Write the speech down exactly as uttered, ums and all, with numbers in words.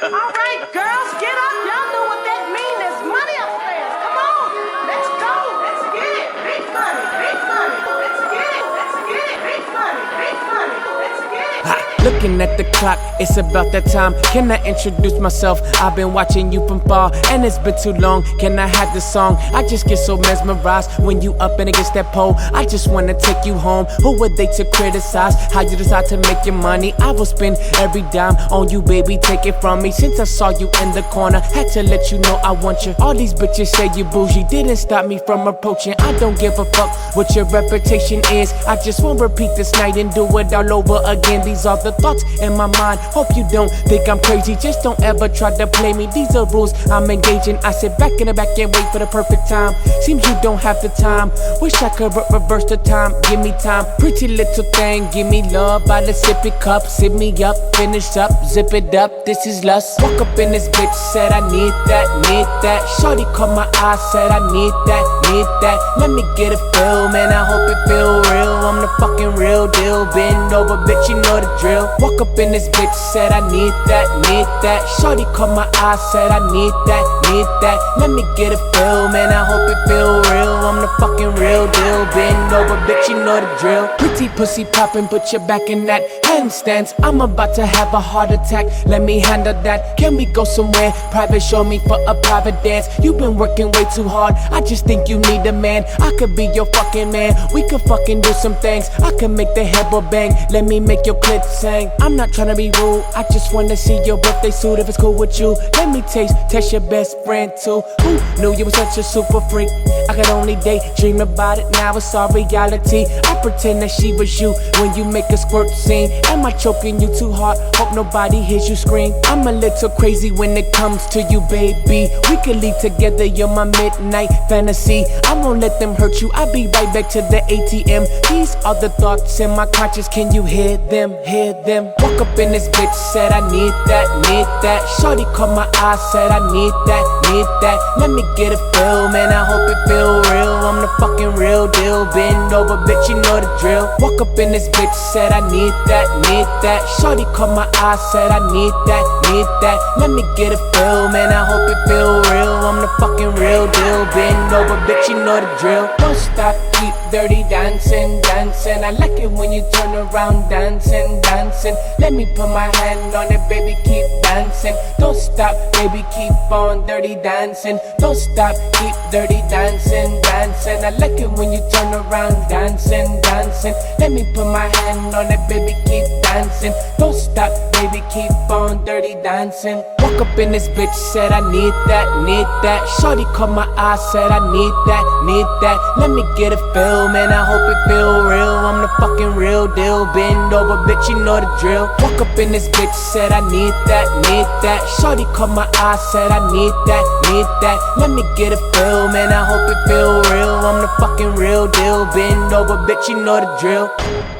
All right, girls, get up. Y'all know what that means. There's money upstairs. Come on. Let's go. Let's get it. Big money. Big money. Let's get it. Let's get it. Big money. Big money. Let's get it. Ha, looking at the clock, it's about that time. Can I introduce myself? I've been watching you from far, and it's been too long. Can I have the song? I just get so mesmerized when you up and against that pole. I just wanna take you home. Who were they to criticize how you decide to make your money? I will spend every dime on you, baby. Take it from me. Since I saw you in the corner, had to let you know I want you. All these bitches say you bougie, didn't stop me from approaching. I don't give a fuck what your reputation is. I just won't repeat this night and do it all over again. These are the thoughts in my mind. Hope you don't think I'm crazy. Just don't ever try to play me. These are rules I'm engaging. I sit back in the back and wait for the perfect time. Seems you don't have the time. Wish I could re reverse the time. Give me time. Pretty little thing. Give me love by the sippy cup. Sip me up. Finish up. Zip it up. This is lust. Walk up in this bitch. Said I need that. Need that. Shorty caught my eye. Said I need that. Need that. Let me get a feel. Man, I hope it feel real. I'm the fucking real deal. Bend over, bitch. You know the drill. Walk up in this bitch. Said I need that. Need that. Shorty caught my eye. Said I need that. Need that. Let me get a feel. Man, I hope it feel real. I'm the fucking real deal. Bend over, bitch. You know the drill. Pretty pussy poppin'. Put your back in that handstands. I'm about to have a heart attack. Let me handle that. Can we go somewhere private? Show me for a private dance. You've been working way too hard. I just think you need a man. I could be your fucking man. We could fucking do some things. I could make the headboard bang. Let me make your clit sing. I'm not tryna be rude. I just wanna see your birthday suit if it's cool with you. Let me taste, test your best friend too. Who knew you were such a super freak? I could only daydream about it. Now it's all reality. I pretend that she was you when you make a squirt scene. Am I choking you too hard? Hope nobody hears you scream. I'm a little crazy when it comes to you, baby. We could leave together, you're my midnight fantasy. I won't let them hurt you. I'll be right back to the A T M. These are the thoughts in my conscience. Can you hear them? Hear them? Walk up in this bitch, said I need that, need that. Shorty caught my eye, said I need that, need that. Let me get a feel, man. I hope it feel real. I'm the fucking real deal. Bend over, bitch. You know the drill. Walk up in this bitch, said I need that, need that. Shorty caught my eye, said I need that, need that. Let me get a feel, man. I hope it feel real. I'm the fucking real deal. Bend over, bitch. You know the drill. Don't stop, keep dirty dancing, dancing. I like it when you turn around, dancing, dancing. Let me put my hand on it, baby. Keep dancing. Don't stop, baby. Keep on dirty dancing. Don't stop, keep dirty dancing, dancing. I like it when you turn around, dancing, dancing. Let me put my hand on it, baby. Keep dancing. Don't stop, baby. Keep on dirty dancing. Walk up in this bitch, said I need that, need that. Shorty caught my eye, said I need that, need that. Let me get a feel, man. I hope it feel real. I'm the fucking real deal. Bend over, bitch. You know the drill. Walk up in this bitch, said I need that, need that. Shorty caught my eye, said I need that, need that. Let me get a feel, man. I hope it feel real. I'm the fucking real deal. Bend over, bitch. You know the drill.